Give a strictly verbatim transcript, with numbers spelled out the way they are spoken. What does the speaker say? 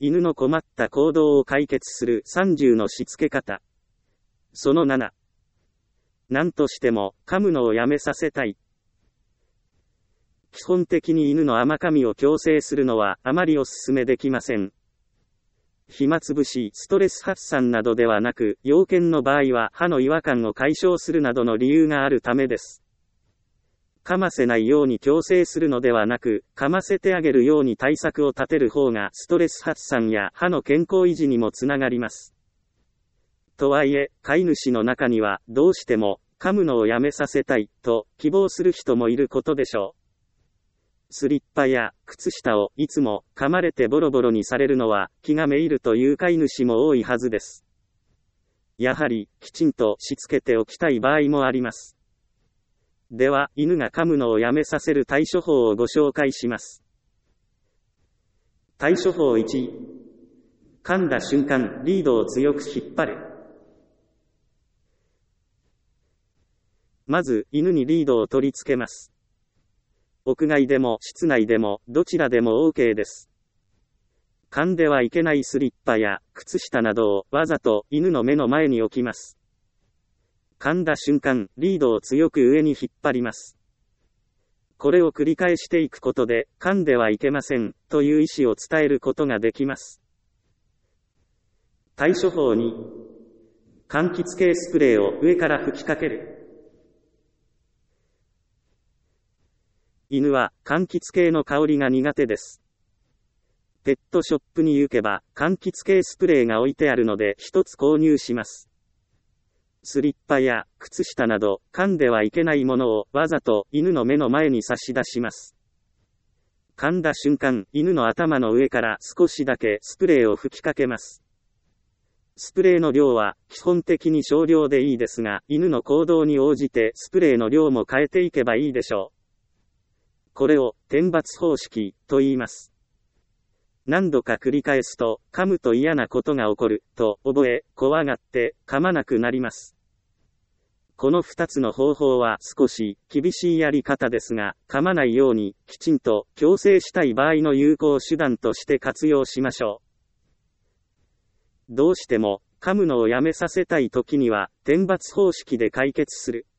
犬の困った行動を解決するさんじゅうのしつけ方。そのなな。何としても噛むのをやめさせたい。基本的に犬の甘噛みを強制するのはあまりお勧めできません。暇つぶし、ストレス発散などではなく、要件の場合は歯の違和感を解消するなどの理由があるためです。噛ませないように強制するのではなく、噛ませてあげるように対策を立てる方がストレス発散や歯の健康維持にもつながります。とはいえ、飼い主の中にはどうしても噛むのをやめさせたいと希望する人もいることでしょう。スリッパや靴下をいつも噛まれてボロボロにされるのは気がめいるという飼い主も多いはずです。やはりきちんとしつけておきたい場合もあります。では、犬が噛むのをやめさせる対処法をご紹介します。対処法いち、噛んだ瞬間、リードを強く引っ張る。まず、犬にリードを取り付けます。屋外でも室内でもどちらでも OK です。噛んではいけないスリッパや靴下などをわざと犬の目の前に置きます。噛んだ瞬間、リードを強く上に引っ張ります。これを繰り返していくことで、噛んではいけません、という意思を伝えることができます。対処法に、柑橘系スプレーを上から吹きかける。犬は柑橘系の香りが苦手です。ペットショップに行けば、柑橘系スプレーが置いてあるので一つ購入します。スリッパや靴下など噛んではいけないものをわざと犬の目の前に差し出します。噛んだ瞬間、犬の頭の上から少しだけスプレーを吹きかけます。スプレーの量は基本的に少量でいいですが、犬の行動に応じてスプレーの量も変えていけばいいでしょう。これを天罰方式と言います。何度か繰り返すと、噛むと嫌なことが起こる、と覚え、怖がって、噛まなくなります。この二つの方法は少し厳しいやり方ですが、噛まないようにきちんと矯正したい場合の有効手段として活用しましょう。どうしても、噛むのをやめさせたいときには、天罰方式で解決する。